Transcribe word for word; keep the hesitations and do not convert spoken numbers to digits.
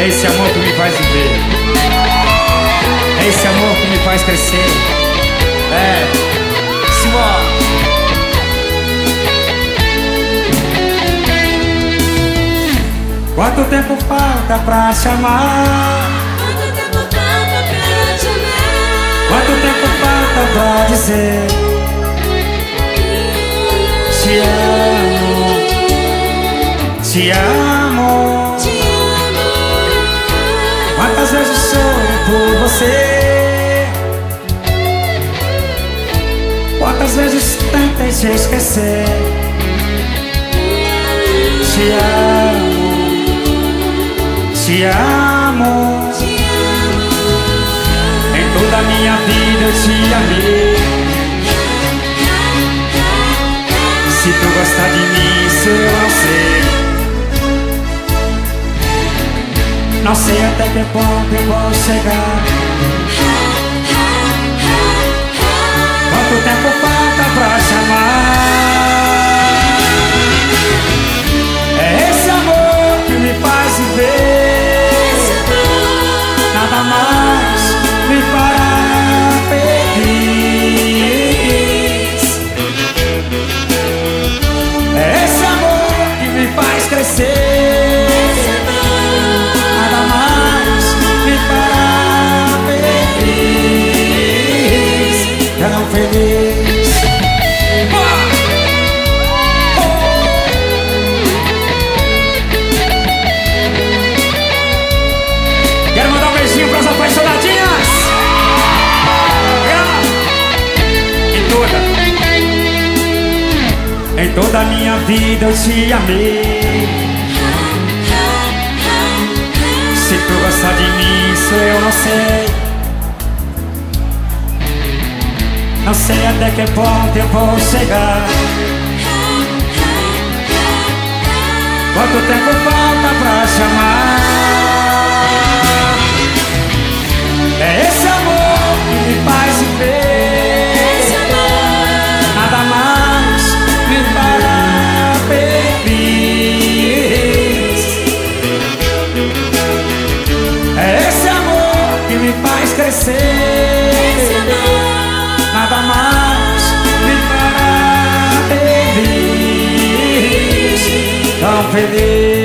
É esse amor que me faz viver, é esse amor que me faz crescer. É, simbora. Quanto tempo falta pra te amar? Quanto tempo falta pra te amar? Quanto tempo falta pra dizer te amo, te amo? Te amo. Quantas vezes choro por você? Quantas vezes tentei te esquecer? Te amo, te amo. Te amo. Em toda a minha vida eu te amei. Se tu gostar de mim, isso eu não sei. Não sei até que ponto eu vou chegar. Quanto tempo falta pra te amar? É esse amor que me faz viver. Nada mais me fará feliz. É esse amor que me faz crescer. Nada mais me fará feliz. Tão feliz. Quero mandar um beijinho pras apaixonadinhas. Em toda, em toda a minha vida eu te amei. Se tu gostar de mim, isso eu não sei. Não sei até que ponto eu vou chegar. Quanto tempo falta pra te amar? É esse amor que me faz viver. Nada mais me fará feliz. É esse amor que me faz crescer. Nada mais me fará feliz. Tão feliz.